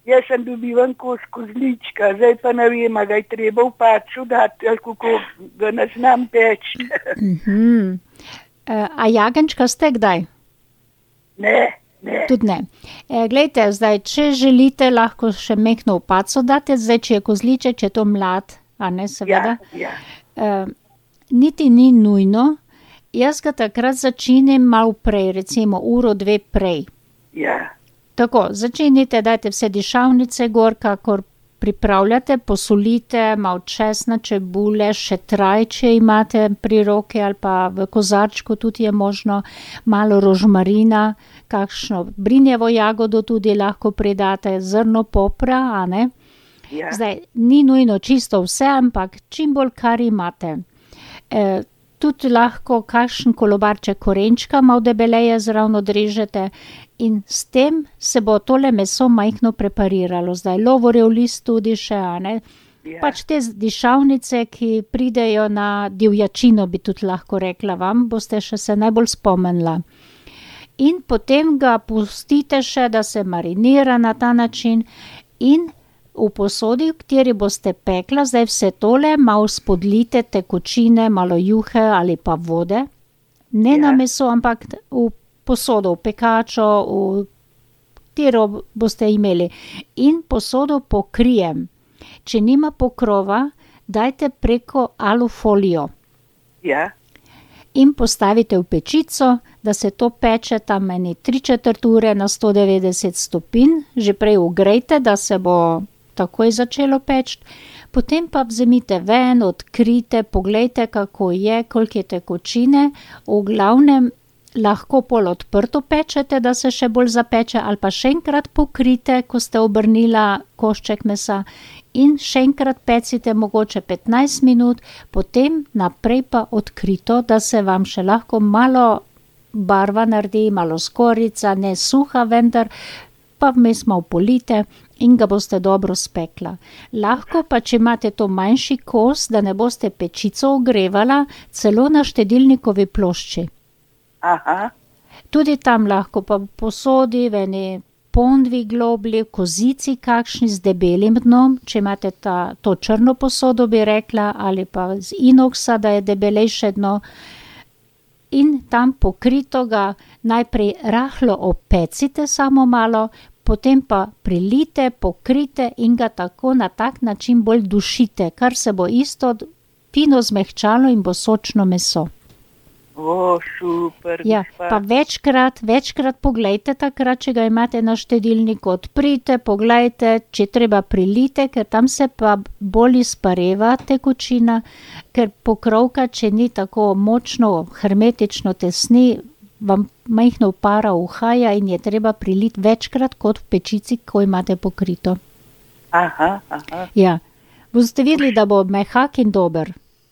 Jaz sem dobivan kos kozlička, zdaj pa ne vem, a ga je treba v paču dati, ali kako ga ne znam peči. A jagenčka ste kdaj? Ne. Tudi ne. Glejte, zdaj, če želite, lahko še mehko v paco date, zdaj, če je kozliček, če je to mlad, a ne, seveda. Ja. Niti ni nujno. Jaz ga takrat začinim malo prej, recimo uro, dve prej. Ja. Tako, začinite, dajte vse dišavnice gor, kakor pripravljate, posolite, malo česna, čebule, šetraj, če imate pri roki ali pa v kozarčku tudi je možno, malo rožmarina, kakšno brinjevo jagodo tudi lahko pridate, zrno popra, a ne? Ja. Zdaj, ni nujno čisto vse, ampak čim bolj, kar imate. Tudi lahko kakšen kolobarček korenčka malo debeleje zraven odrežete in s tem se bo tole meso majhno prepariralo. Zdaj lovorjev list tudi še, a ne? Ja. Pač te dišavnice, ki pridejo na divjačino, bi tudi lahko rekla vam, boste še se najbolj spomnila. In potem ga pustite še, da se marinira na ta način in v posodi, v kateri boste pekla, zdaj vse tole malo spodlijte tekočine, malo juhe ali pa vode. Ne na meso, ampak v posodo, v pekačo, v katero boste imeli. In posodo pokrijem. Če nima pokrova, dajte preko alufolijo. Ja. In postavite v pečico, da se to peče tam ene 3/4 ure na 190 stopinj. Že prej ugrejte, da se bo takoj začelo peči, potem pa vzemite ven, odkrite, poglejte, kako je, koliko je tekočine, v glavnem lahko pol odprto pečete, da se še bolj zapeče, ali pa še enkrat pokrite, ko ste obrnila košček mesa in še enkrat pecite mogoče 15 minut, potem naprej pa odkrito, da se vam še lahko malo barva naredi, malo skorjica, ne suha, vendar pa vmes malo polite in ga boste dobro spekla. Lahko pa, če imate to manjši kos, da ne boste pečico ogrevala, celo na štedilnikovi plošči. Aha. Tudi tam lahko pa posodi v eni pondvi globli, kozici kakšni z debelim dnom, če imate to črno posodo, bi rekla, ali pa z inoksa, da je debelejše dno. In tam pokrito ga najprej rahlo opecite samo malo, potem pa prilite, pokrite in ga tako na tak način bolj dušite, kar se bo isto fino zmehčalo in bo sočno meso. O, super. Ja, pa večkrat poglejte takrat, če ga imate na štedilniku, odprite, poglejte, če treba prilite, ker tam se pa bolj izpareva tekočina, ker pokrovka, če ni tako močno, hermetično tesni, vam majhno para uhaja in je treba priliti večkrat kot v pečici, ko imate pokrito. Aha. Ja, boste videli, da bo mehak in dober.